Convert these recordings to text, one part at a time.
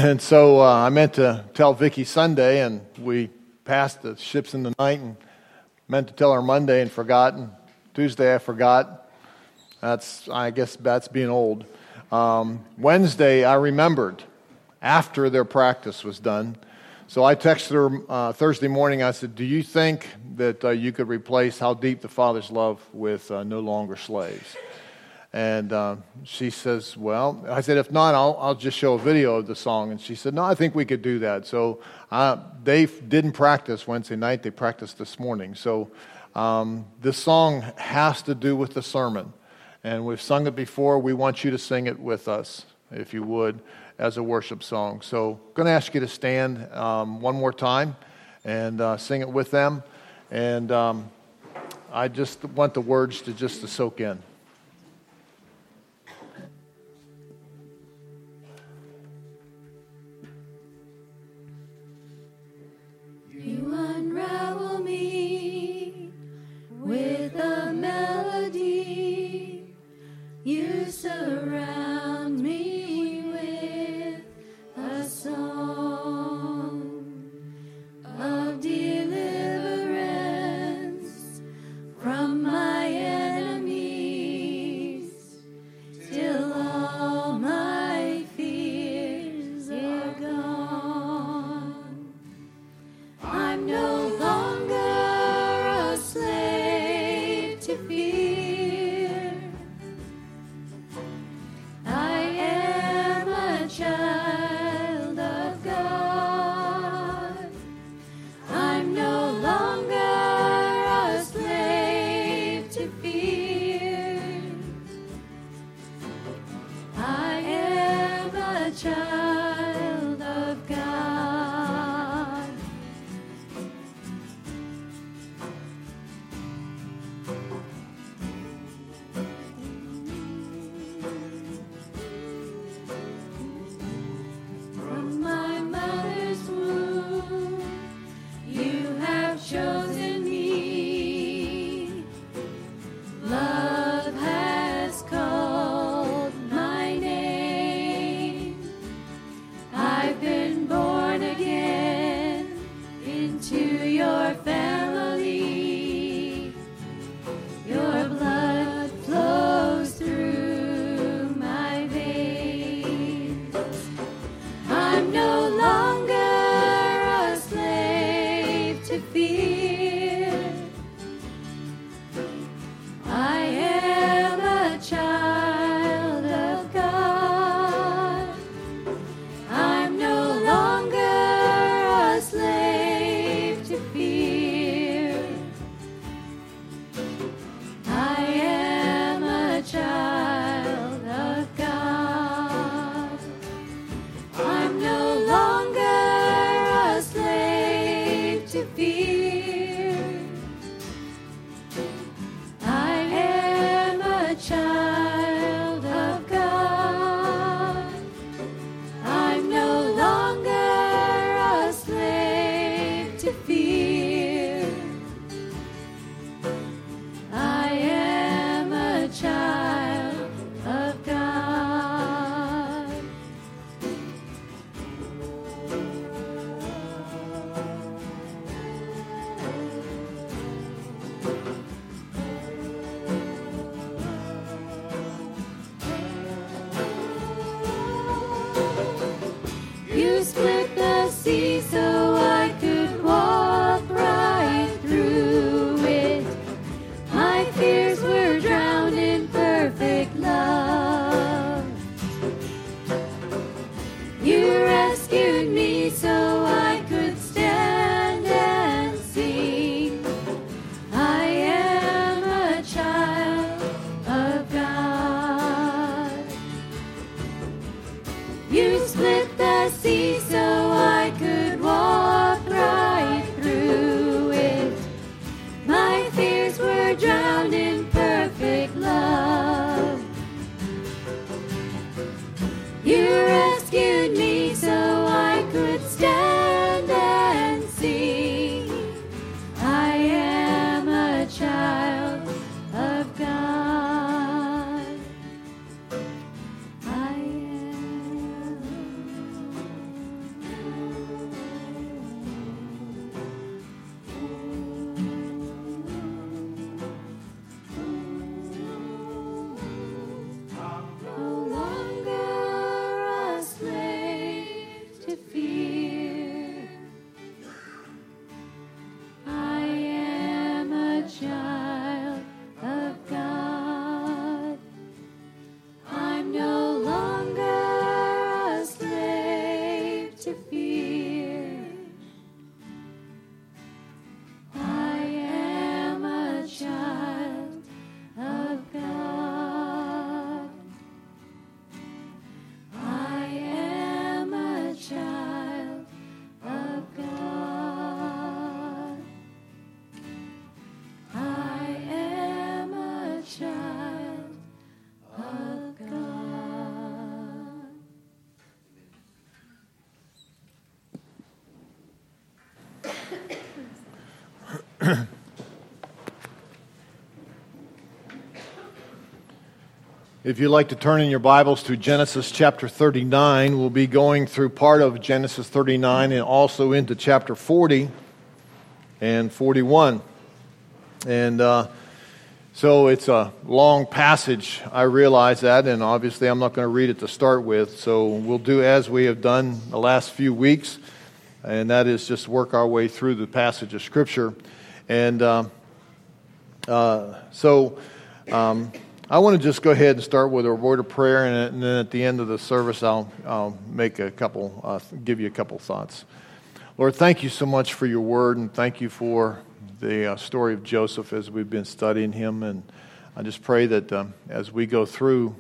And so I meant to tell Vicki Sunday, and we passed the ships in the night, and meant to tell her Monday and forgot. And Tuesday I forgot. I guess that's being old. Wednesday I remembered after their practice was done. So I texted her Thursday morning. I said, "Do you think that you could replace How Deep the Father's Love with No Longer Slaves?" And she says, well, I said, if not, I'll just show a video of the song. And she said, no, I think we could do that. So they didn't practice Wednesday night. They practiced this morning. So this song has to do with the sermon. And we've sung it before. We want you to sing it with us, if you would, as a worship song. So I'm going to ask you to stand one more time and sing it with them. And I just want the words to soak in. You unravel me with a melody. You surround me with a song of deliverance from my enemies, till all my fears are gone. I'm no longer a slave to fear. I am a child of God. I'm no longer a slave to fear. I am a child of God. From my mother's womb, you have chosen me. Love has called my name. I've been born again into your family. Your blood flows through my veins. I'm no longer a slave to fear. I am a child of God. I'm no longer a slave to fear. I am a child of God. I'm no longer a slave to fear. I am a child of God. I'm no longer a slave to fear. I am a child of God. You split the sea so I could walk right through it. My fears were drowned in perfect love. You rescued me so I could stand and sing. I am a child of God. You split the sea so I could walk right through it. My fears were drowned in perfect love. You rescued me so I could stand and sing. I am a child of God. I am If you'd like to turn in your Bibles to Genesis chapter 39, we'll be going through part of Genesis 39 and also into chapter 40 and 41. And so it's a long passage, I realize that, and obviously I'm not going to read it to start with. So we'll do as we have done the last few weeks, and that is just work our way through the passage of Scripture. And I want to just go ahead and start with a word of prayer, and then at the end of the service, I'll make give you a couple thoughts. Lord, thank you so much for your word, and thank you for the story of Joseph as we've been studying him. And I just pray that as we go through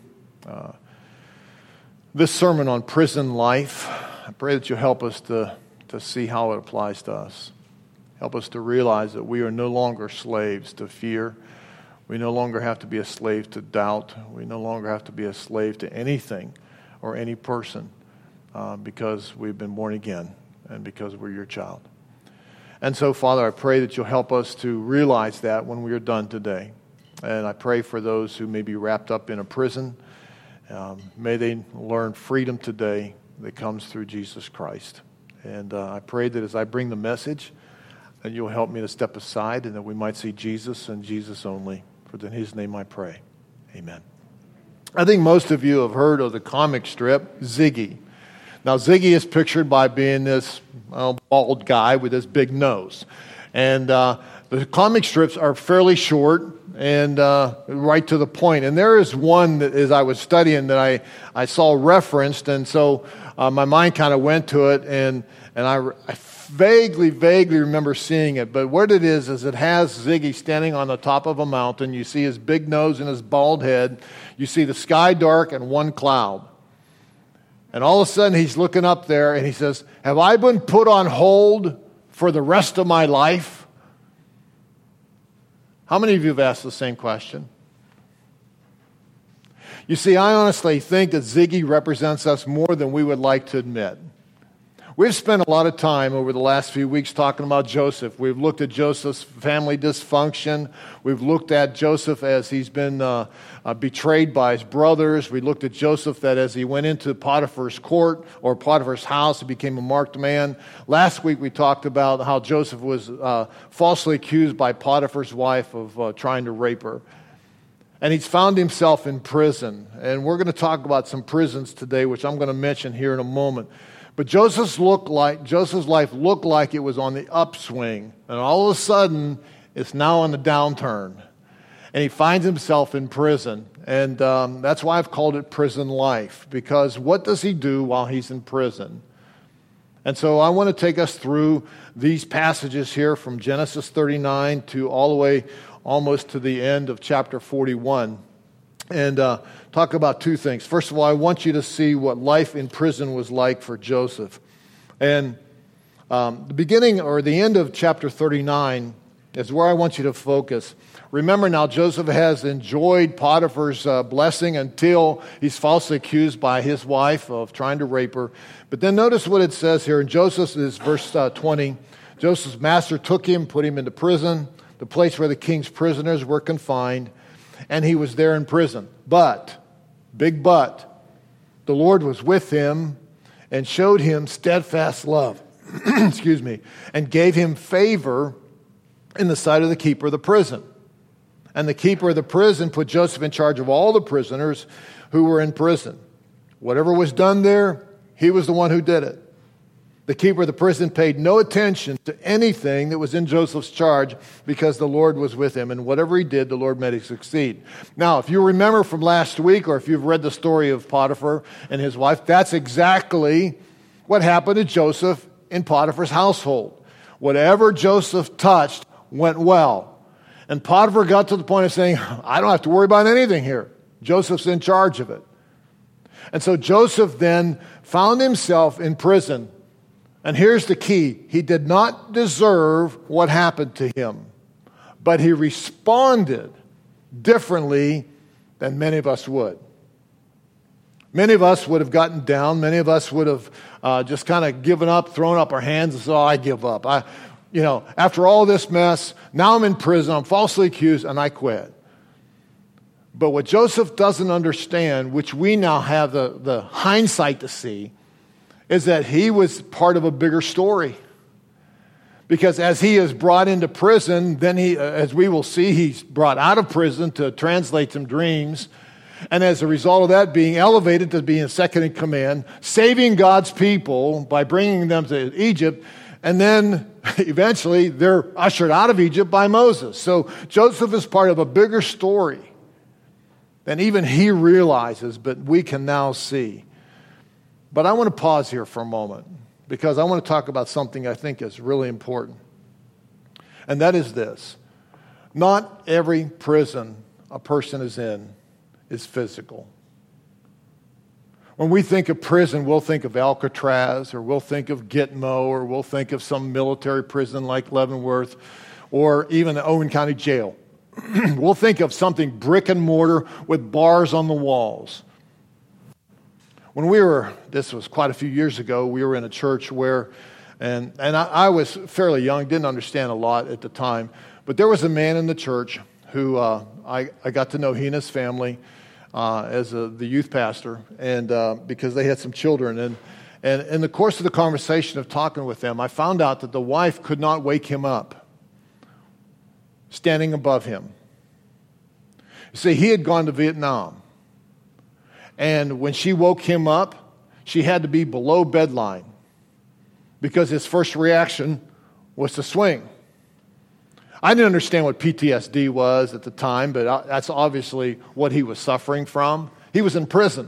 this sermon on prison life, I pray that you'll help us to see how it applies to us. Help us to realize that we are no longer slaves to fear. We no longer have to be a slave to doubt. We no longer have to be a slave to anything or any person because we've been born again and because we're your child. And so, Father, I pray that you'll help us to realize that when we are done today. And I pray for those who may be wrapped up in a prison. May they learn freedom today that comes through Jesus Christ. And I pray that as I bring the message, that you'll help me to step aside and that we might see Jesus and Jesus only. For in his name I pray. Amen. I think most of you have heard of the comic strip, Ziggy. Now, Ziggy is pictured by being this bald guy with this big nose. And the comic strips are fairly short and right to the point. And there is one that, as I was studying, that I saw referenced. And so my mind kind of went to it, and I vaguely remember seeing it. But what it is it has Ziggy standing on the top of a mountain. You see his big nose and his bald head. You see the sky dark and one cloud. And all of a sudden he's looking up there and he says, "Have I been put on hold for the rest of my life?" How many of you have asked the same question? You see, I honestly think that Ziggy represents us more than we would like to admit. We've spent a lot of time over the last few weeks talking about Joseph. We've looked at Joseph's family dysfunction. We've looked at Joseph as he's been betrayed by his brothers. We looked at Joseph that as he went into Potiphar's court or Potiphar's house, he became a marked man. Last week we talked about how Joseph was falsely accused by Potiphar's wife of trying to rape her. And he's found himself in prison. And we're going to talk about some prisons today, which I'm going to mention here in a moment. But Joseph's life looked like it was on the upswing, and all of a sudden, it's now on the downturn. And he finds himself in prison, and that's why I've called it prison life, because what does he do while he's in prison? And so I want to take us through these passages here from Genesis 39 to all the way almost to the end of chapter 41. And talk about two things. First of all, I want you to see what life in prison was like for Joseph. And the beginning or the end of chapter 39 is where I want you to focus. Remember now, Joseph has enjoyed Potiphar's blessing until he's falsely accused by his wife of trying to rape her. But then notice what it says here in Joseph, is verse 20. Joseph's master took him, put him into prison, the place where the king's prisoners were confined. And he was there in prison. But, big but, the Lord was with him and showed him steadfast love, and gave him favor in the sight of the keeper of the prison. And the keeper of the prison put Joseph in charge of all the prisoners who were in prison. Whatever was done there, he was the one who did it. The keeper of the prison paid no attention to anything that was in Joseph's charge because the Lord was with him. And whatever he did, the Lord made him succeed. Now, if you remember from last week, or if you've read the story of Potiphar and his wife, that's exactly what happened to Joseph in Potiphar's household. Whatever Joseph touched went well. And Potiphar got to the point of saying, "I don't have to worry about anything here. Joseph's in charge of it." And so Joseph then found himself in prison. And here's the key. He did not deserve what happened to him, but he responded differently than many of us would. Many of us would have gotten down. Many of us would have just kind of given up, thrown up our hands and said, "Oh, I give up. After all this mess, now I'm in prison, I'm falsely accused, and I quit." But what Joseph doesn't understand, which we now have the hindsight to see, is that he was part of a bigger story. Because as he is brought into prison, then as we will see, he's brought out of prison to translate some dreams. And as a result of that, being elevated to being second in command, saving God's people by bringing them to Egypt, and then eventually they're ushered out of Egypt by Moses. So Joseph is part of a bigger story than even he realizes, but we can now see. But I want to pause here for a moment, because I want to talk about something I think is really important. And that is this. Not every prison a person is in is physical. When we think of prison, we'll think of Alcatraz, or we'll think of Gitmo, or we'll think of some military prison like Leavenworth, or even the Owen County Jail. We'll think of something brick and mortar with bars on the walls. When this was quite a few years ago, we were in a church where, and I was fairly young, didn't understand a lot at the time, but there was a man in the church who I got to know, he and his family, as the youth pastor, and because they had some children. And in the course of the conversation of talking with them, I found out that the wife could not wake him up, standing above him. You see, he had gone to Vietnam. And when she woke him up, she had to be below bedline, because his first reaction was to swing. I didn't understand what PTSD was at the time, but that's obviously what he was suffering from. He was in prison.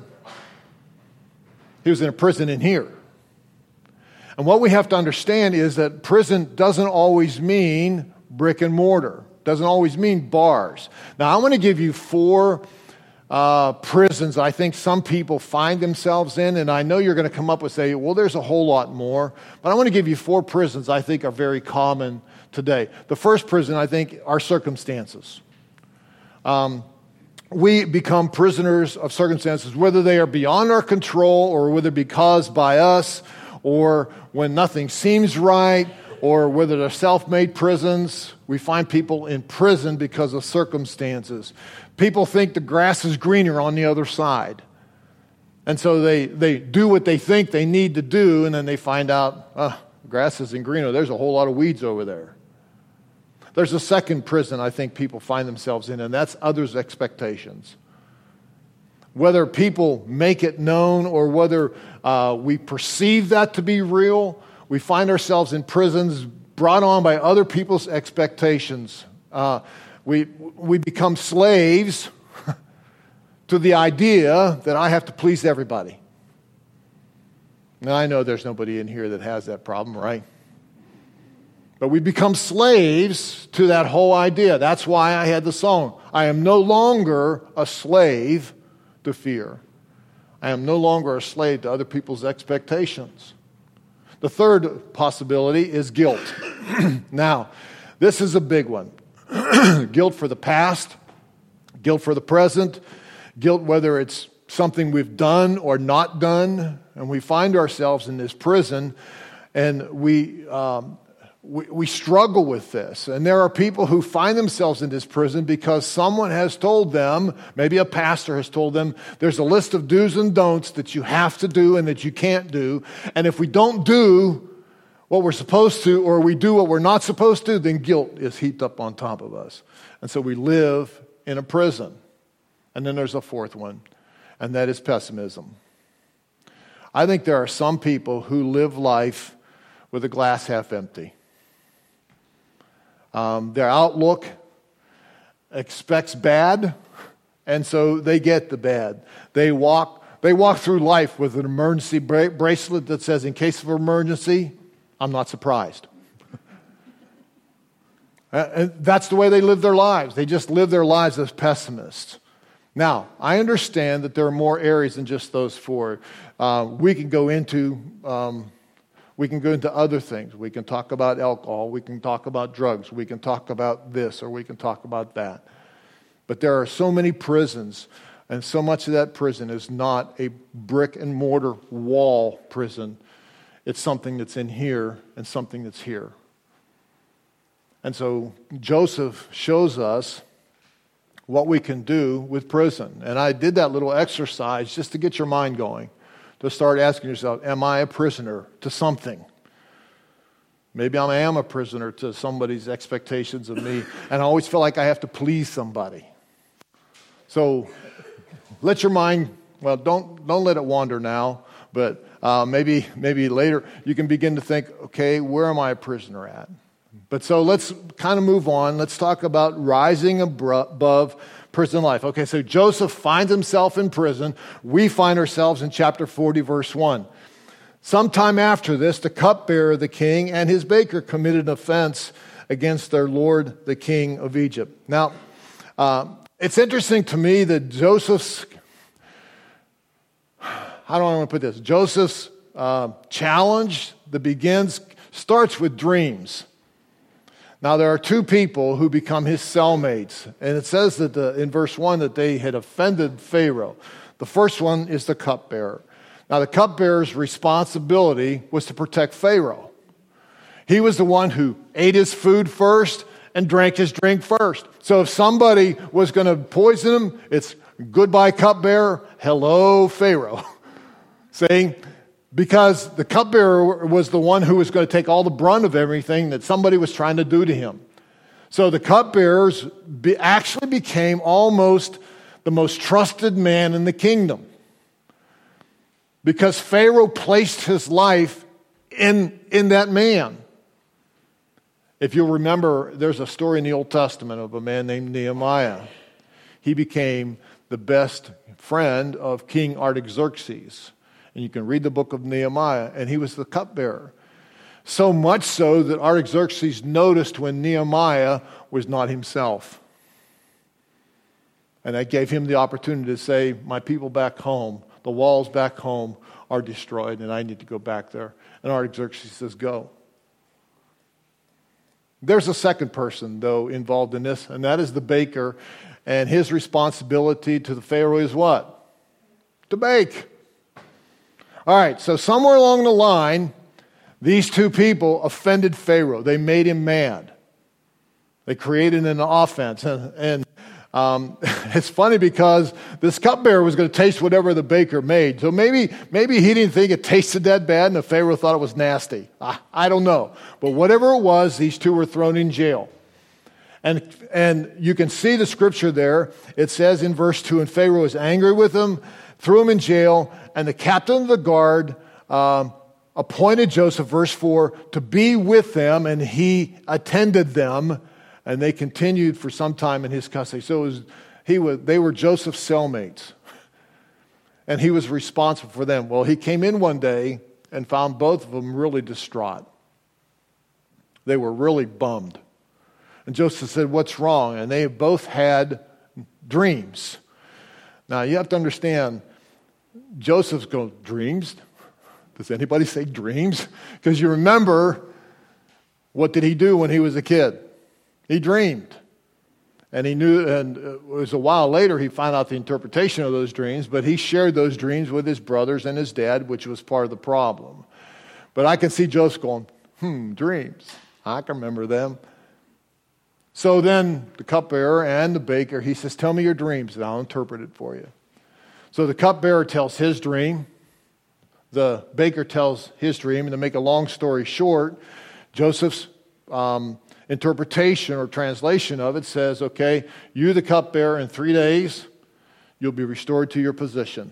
He was in a prison in here. And what we have to understand is that prison doesn't always mean brick and mortar. Doesn't always mean bars. Now, I want to give you 4 prisons I think some people find themselves in, and I know you're going to come up with say, well, there's a whole lot more, but I want to give you 4 prisons I think are very common today. The first prison, I think, are circumstances. We become prisoners of circumstances, whether they are beyond our control, or whether it be caused by us, or when nothing seems right, or whether they're self-made prisons. We find people in prison because of circumstances. People think the grass is greener on the other side. And so they do what they think they need to do, and then they find out, grass isn't greener. There's a whole lot of weeds over there. There's a second prison I think people find themselves in, and that's others' expectations. Whether people make it known or whether we perceive that to be real, we find ourselves in prisons brought on by other people's expectations. We become slaves to the idea that I have to please everybody. Now, I know there's nobody in here that has that problem, right? But we become slaves to that whole idea. That's why I had the song. I am no longer a slave to fear. I am no longer a slave to other people's expectations. The third possibility is guilt. Now, this is a big one. Guilt for the past, guilt for the present, guilt whether it's something we've done or not done, and we find ourselves in this prison, and we struggle with this. And there are people who find themselves in this prison because someone has told them, maybe a pastor has told them, there's a list of do's and don'ts that you have to do and that you can't do. And if we don't do what we're supposed to, or we do what we're not supposed to, then guilt is heaped up on top of us. And so we live in a prison. And then there's a fourth one, and that is pessimism. I think there are some people who live life with a glass half empty. Their outlook expects bad, and so they get the bad. They walk through life with an emergency bracelet that says, in case of emergency, I'm not surprised. And that's the way they live their lives. They just live their lives as pessimists. Now, I understand that there are more areas than just those 4. We can go into other things. We can talk about alcohol. We can talk about drugs. We can talk about this, or we can talk about that. But there are so many prisons, and so much of that prison is not a brick and mortar wall prison. It's something that's in here and something that's here. And so Joseph shows us what we can do with prison. And I did that little exercise just to get your mind going, to start asking yourself, am I a prisoner to something? Maybe I am a prisoner to somebody's expectations of me, and I always feel like I have to please somebody. So let your mind, well, don't let it wander now, but maybe later you can begin to think, okay, where am I a prisoner at? But so let's kind of move on. Let's talk about rising above prison life. Okay, so Joseph finds himself in prison. We find ourselves in chapter 40, verse 1. Sometime after this, the cupbearer of the king and his baker committed an offense against their lord, the king of Egypt. Now, it's interesting to me that Joseph's challenge that starts with dreams. Now, there are two people who become his cellmates, and it says that in verse 1 that they had offended Pharaoh. The first one is the cupbearer. Now, the cupbearer's responsibility was to protect Pharaoh. He was the one who ate his food first and drank his drink first. So if somebody was going to poison him, it's goodbye cupbearer, hello Pharaoh. Saying, because the cupbearer was the one who was going to take all the brunt of everything that somebody was trying to do to him. So the cupbearers actually became almost the most trusted man in the kingdom. Because Pharaoh placed his life in that man. If you'll remember, there's a story in the Old Testament of a man named Nehemiah. He became the best friend of King Artaxerxes. And you can read the book of Nehemiah, and he was the cupbearer. So much so that Artaxerxes noticed when Nehemiah was not himself. And that gave him the opportunity to say, my people back home, the walls back home are destroyed, and I need to go back there. And Artaxerxes says, go. There's a second person, though, involved in this, and that is the baker. And his responsibility to the Pharaoh is what? To bake. All right, so somewhere along the line, these two people offended Pharaoh. They made him mad. They created an offense. And it's funny because this cupbearer was going to taste whatever the baker made. So maybe he didn't think it tasted that bad and the Pharaoh thought it was nasty. I don't know. But whatever it was, these two were thrown in jail. And you can see the scripture there. It says in verse 2, and Pharaoh was angry with them, threw him in jail, and the captain of the guard appointed Joseph, verse 4, to be with them, and he attended them, and they continued for some time in his custody. So they were Joseph's cellmates, and he was responsible for them. Well, he came in one day and found both of them really distraught. They were really bummed. And Joseph said, what's wrong? And they both had dreams. Now, you have to understand, Joseph's going, dreams? Does anybody say dreams? Because you remember, what did he do when he was a kid? He dreamed. And he knew, and it was a while later he found out the interpretation of those dreams, but he shared those dreams with his brothers and his dad, which was part of the problem. But I can see Joseph going, dreams. I can remember them. So then the cupbearer and the baker, he says, tell me your dreams and I'll interpret it for you. So the cupbearer tells his dream. The baker tells his dream. And to make a long story short, Joseph's interpretation or translation of it says, okay, you the cupbearer, in 3 days, you'll be restored to your position.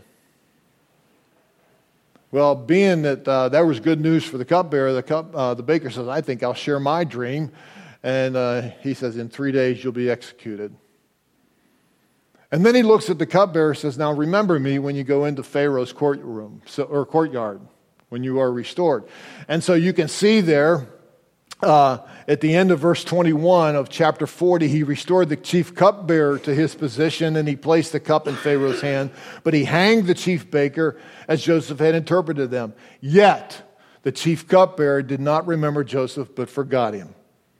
Well, being that that was good news for the cupbearer, the baker says, I think I'll share my dream. And he says, in 3 days, you'll be executed. And then he looks at the cupbearer and says, now remember me when you go into Pharaoh's courtyard, when you are restored. And so you can see there, at the end of verse 21 of chapter 40, he restored the chief cupbearer to his position, and he placed the cup in Pharaoh's hand. But he hanged the chief baker as Joseph had interpreted them. Yet the chief cupbearer did not remember Joseph, but forgot him.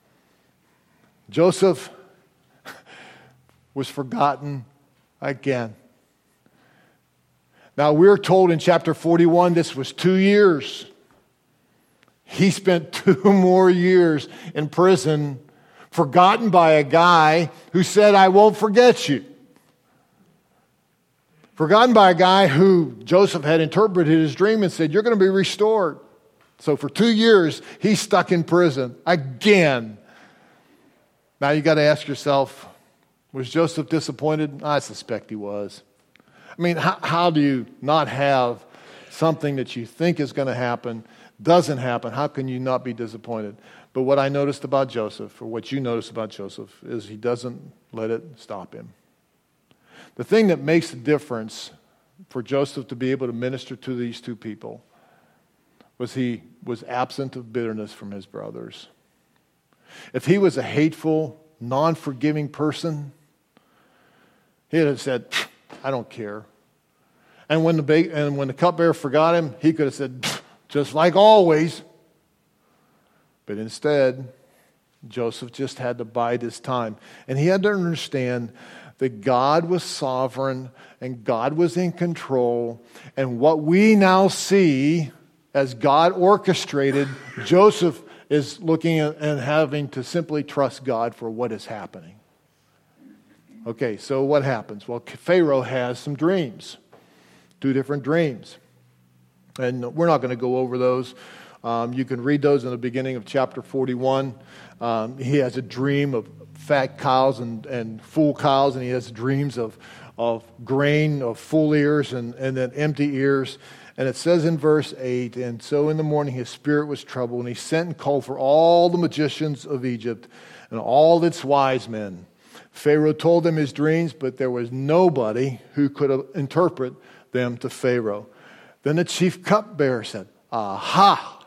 Joseph was forgotten again. Now we're told in chapter 41 this was 2 years. He spent 2 more years in prison forgotten by a guy who said, I won't forget you. Forgotten by a guy who Joseph had interpreted his dream and said, you're going to be restored. So for 2 years, he's stuck in prison again. Now you got to ask yourself, was Joseph disappointed? I suspect he was. I mean, how do you not have something that you think is going to happen, doesn't happen? How can you not be disappointed? But what I noticed about Joseph, or what you noticed about Joseph, is he doesn't let it stop him. The thing that makes the difference for Joseph to be able to minister to these two people was he was absent of bitterness from his brothers. If he was a hateful, non-forgiving person, he'd have said, I don't care. And when the cupbearer forgot him, he could have said, just like always. But instead, Joseph just had to bide his time. And he had to understand that God was sovereign and God was in control. And what we now see as God orchestrated, Joseph is looking at and having to simply trust God for what is happening. Okay, so what happens? Well, Pharaoh has some dreams, 2 different dreams. And we're not going to go over those. You can read those in the beginning of chapter 41. He has a dream of fat cows and full cows, and he has dreams of grain, of full ears and then empty ears. And it says in verse 8, and so in the morning his spirit was troubled, and he sent and called for all the magicians of Egypt and all its wise men. Pharaoh told them his dreams, but there was nobody who could interpret them to Pharaoh. Then the chief cupbearer said, aha,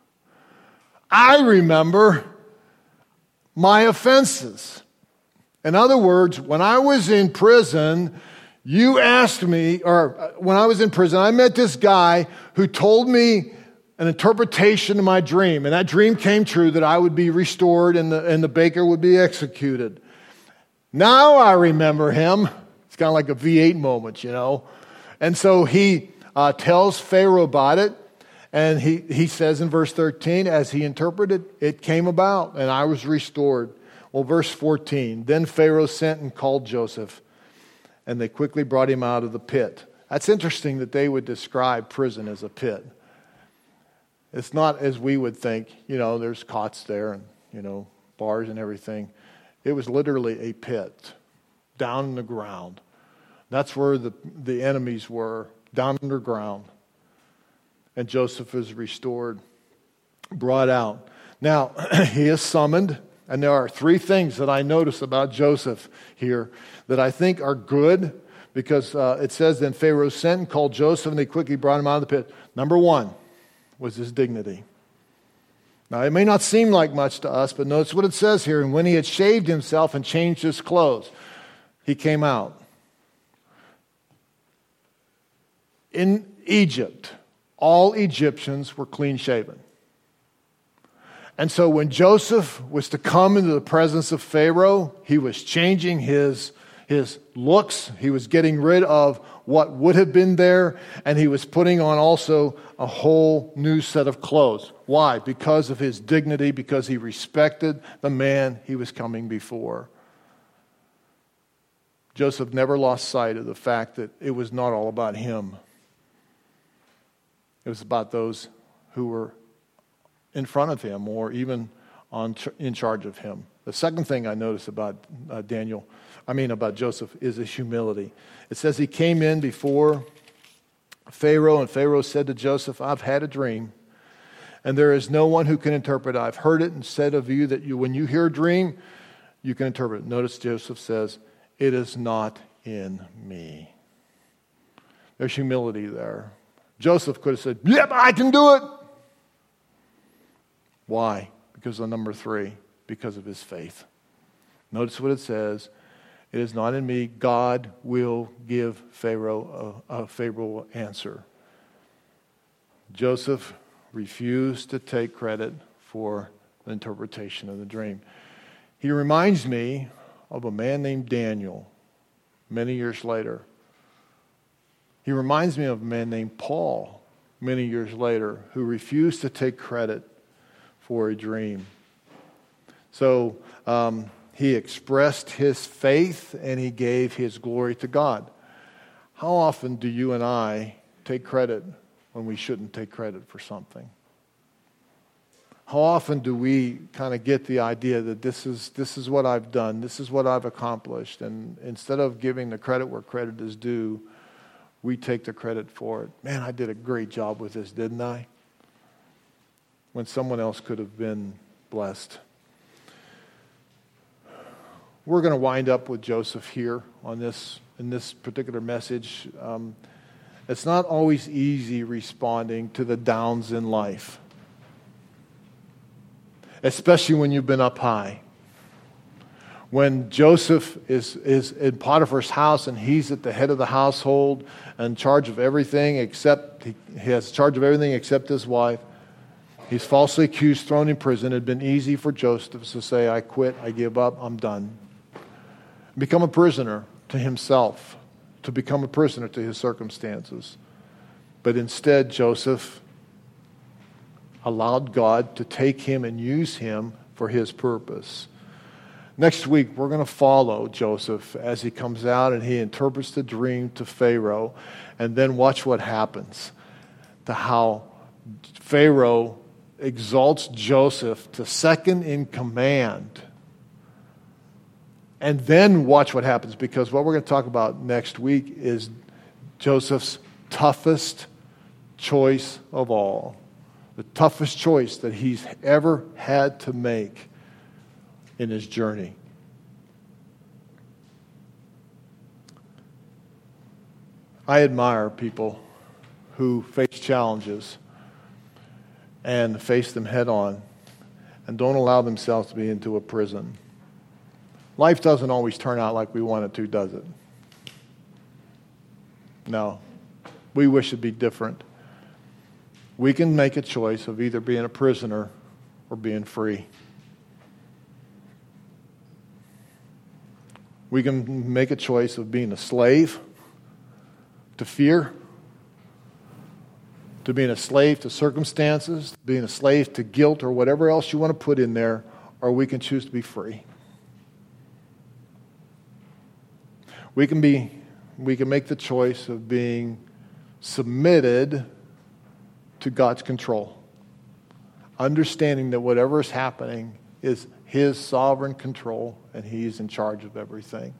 I remember my offenses. In other words, when I was in prison, you asked me, or when I was in prison, I met this guy who told me an interpretation of my dream. And that dream came true, that I would be restored and the baker would be executed. Now I remember him. It's kind of like a V8 moment, you know. And so he tells Pharaoh about it. And he says in verse 13, as he interpreted, it came about and I was restored. Well, verse 14, then Pharaoh sent and called Joseph, and they quickly brought him out of the pit. That's interesting that they would describe prison as a pit. It's not as we would think, you know, there's cots there and, you know, bars and everything. It was literally a pit down in the ground. That's where the enemies were, down underground. And Joseph is restored, brought out. Now, he is summoned. And there are 3 things that I notice about Joseph here that I think are good, because it says, then Pharaoh sent and called Joseph, and they quickly brought him out of the pit. Number 1 was his dignity. Now, it may not seem like much to us, but notice what it says here. And when he had shaved himself and changed his clothes, he came out. In Egypt, all Egyptians were clean shaven. And so when Joseph was to come into the presence of Pharaoh, he was changing his looks. He was getting rid of what would have been there, and he was putting on also a whole new set of clothes. Why? Because of his dignity, because he respected the man he was coming before. Joseph never lost sight of the fact that it was not all about him. It was about those who were in front of him or even in charge of him. The second thing I notice about about Joseph is his humility. It says he came in before Pharaoh, and Pharaoh said to Joseph, I've had a dream, and there is no one who can interpret it. I've heard it and said of you that when you hear a dream, you can interpret it. Notice Joseph says, it is not in me. There's humility there. Joseph could have said, yep, I can do it. Why? Because of number 3, because of his faith. Notice what it says. It is not in me. God will give Pharaoh a favorable answer. Joseph refused to take credit for the interpretation of the dream. He reminds me of a man named Daniel many years later. He reminds me of a man named Paul many years later who refused to take credit for a dream. So he expressed his faith and he gave his glory to God. How often do you and I take credit when we shouldn't take credit for something? How often do we kind of get the idea that this is what I've done, this is what I've accomplished, and instead of giving the credit where credit is due, we take the credit for it. Man, I did a great job with this, didn't I? When someone else could have been blessed. We're going to wind up with Joseph here in this particular message. It's not always easy responding to the downs in life, especially when you've been up high. When Joseph is in Potiphar's house and he's at the head of the household, in charge of everything except he has charge of everything except his wife. He's falsely accused, thrown in prison. It had been easy for Joseph to say, I quit, I give up, I'm done. Become a prisoner to himself, to become a prisoner to his circumstances. But instead, Joseph allowed God to take him and use him for his purpose. Next week, we're going to follow Joseph as he comes out and he interprets the dream to Pharaoh, and then watch what happens, to how Pharaoh exalts Joseph to second in command. And then watch what happens, because what we're going to talk about next week is Joseph's toughest choice of all. The toughest choice that he's ever had to make in his journey. I admire people who face challenges and face them head on and don't allow themselves to be into a prison. Life doesn't always turn out like we want it to, does it? No. We wish it'd be different. We can make a choice of either being a prisoner or being free. We can make a choice of being a slave to fear, to being a slave to circumstances, being a slave to guilt or whatever else you want to put in there, or we can choose to be free. We can make the choice of being submitted to God's control, understanding that whatever is happening is His sovereign control and He's in charge of everything.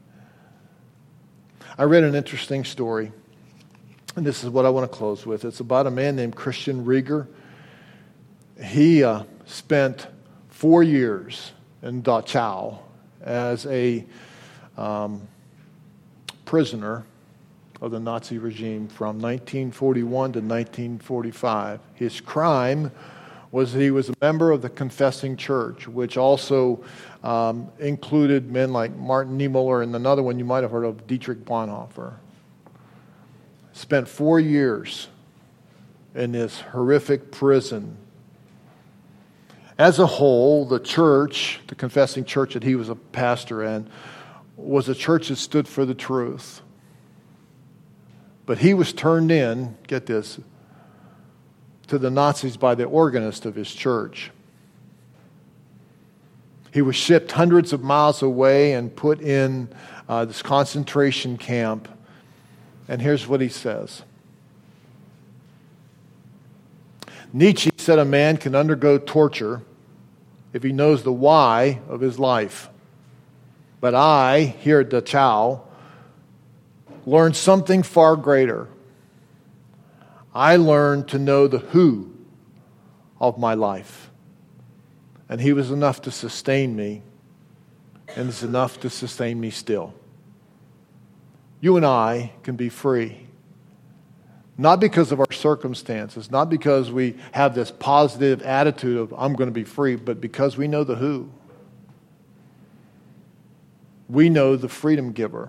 I read an interesting story, and this is what I want to close with. It's about a man named Christian Rieger. He spent 4 years in Dachau as a prisoner of the Nazi regime from 1941 to 1945. His crime was that he was a member of the Confessing Church, which also included men like Martin Niemöller and another one you might have heard of, Dietrich Bonhoeffer. Spent 4 years in this horrific prison. As a whole, the church, the Confessing Church that he was a pastor in, was a church that stood for the truth. But he was turned in, get this, to the Nazis by the organist of his church. He was shipped hundreds of miles away and put in this concentration camp. And here's what he says. Nietzsche said a man can undergo torture if he knows the why of his life. But I, here at Dachau, learned something far greater. I learned to know the who of my life. And He was enough to sustain me, and is enough to sustain me still. You and I can be free. Not because of our circumstances, not because we have this positive attitude of I'm going to be free, but because we know the who. We know the freedom giver,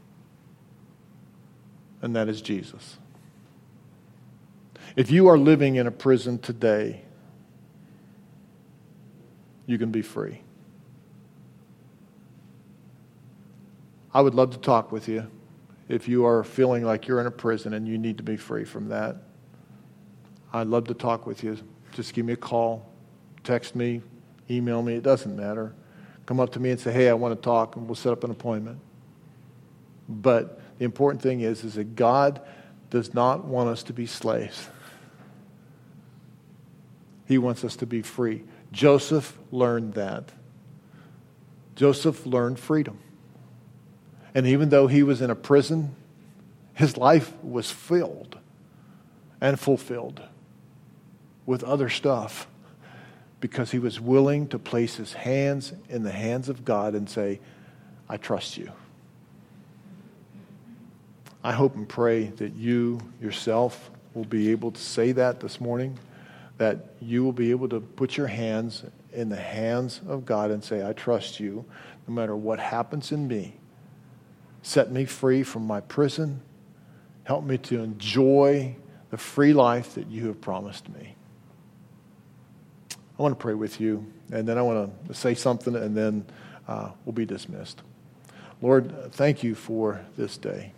and that is Jesus. If you are living in a prison today, you can be free. I would love to talk with you if you are feeling like you're in a prison and you need to be free from that. I'd love to talk with you. Just give me a call, text me, email me, it doesn't matter. come up to me and say, hey, I want to talk, and we'll set up an appointment. But the important thing is that God does not want us to be slaves. He wants us to be free. Joseph learned that. Joseph learned freedom. And even though he was in a prison, his life was filled and fulfilled with other stuff because he was willing to place his hands in the hands of God and say, I trust you. I hope and pray that you yourself will be able to say that this morning, that you will be able to put your hands in the hands of God and say, I trust you no matter what happens in me. Set me free from my prison. Help me to enjoy the free life that you have promised me. I want to pray with you, and then I want to say something, and then we'll be dismissed. Lord, thank you for this day.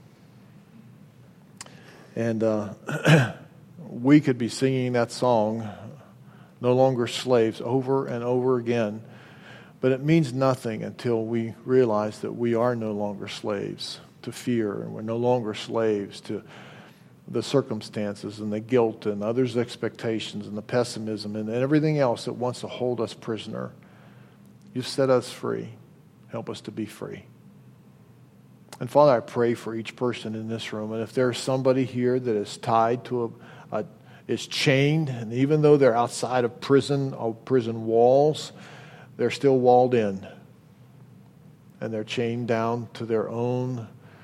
And we could be singing that song, No Longer Slaves, over and over again. But it means nothing until we realize that we are no longer slaves to fear, and we're no longer slaves to the circumstances and the guilt and others' expectations and the pessimism and everything else that wants to hold us prisoner. You've set us free. Help us to be free. And Father, I pray for each person in this room. And if there's somebody here that is tied to is chained, and even though they're outside of prison walls, they're still walled in. And they're chained down to their own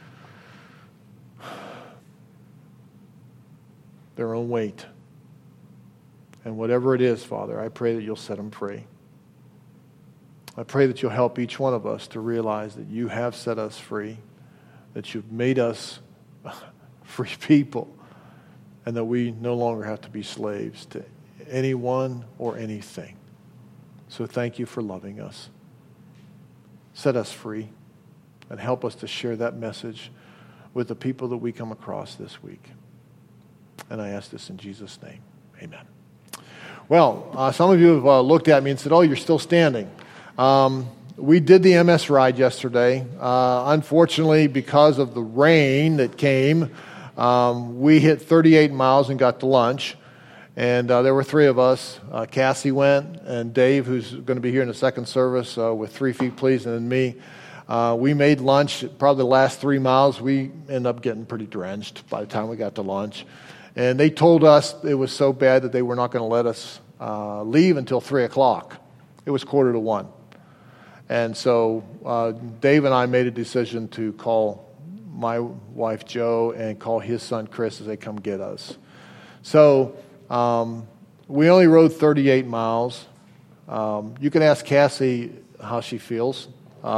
weight. And whatever it is, Father, I pray that you'll set them free. I pray that you'll help each one of us to realize that you have set us free, that you've made us free people, and that we no longer have to be slaves to anyone or anything. So thank you for loving us. Set us free and help us to share that message with the people that we come across this week. And I ask this in Jesus' name. Amen. Well, some of you have looked at me and said, oh, you're still standing. We did the MS ride yesterday. Unfortunately, because of the rain that came, we hit 38 miles and got to lunch. And there were three of us. Cassie went, and Dave, who's going to be here in the second service with 3 Feet Please, and then me. We made lunch. Probably the last 3 miles, we ended up getting pretty drenched by the time we got to lunch. And they told us it was so bad that they were not going to let us leave until 3 o'clock. It was 1:45. And so Dave and I made a decision to call my wife Jo and call his son Chris as they come get us. So we only rode 38 miles. You can ask Cassie how she feels.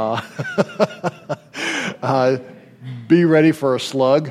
Be ready for a slug.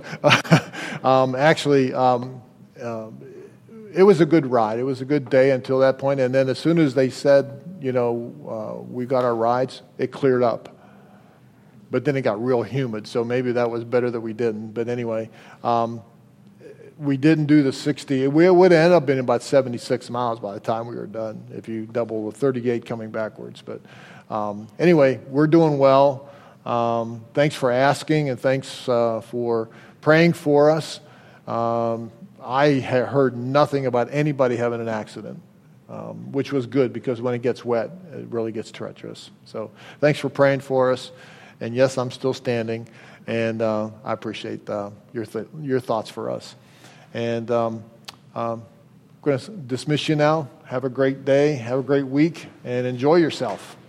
It was a good ride. It was a good day until that point. And then as soon as they said, we got our rides, it cleared up. But then it got real humid, so maybe that was better that we didn't. But anyway, we didn't do the 60. It would have ended up being about 76 miles by the time we were done, if you double the 38 coming backwards. But anyway, we're doing well. Thanks for asking, and thanks for praying for us. I had heard nothing about anybody having an accident, which was good, because when it gets wet, it really gets treacherous. So thanks for praying for us. And yes, I'm still standing, and I appreciate your thoughts for us. And I'm going to dismiss you now. Have a great day. Have a great week, and enjoy yourself.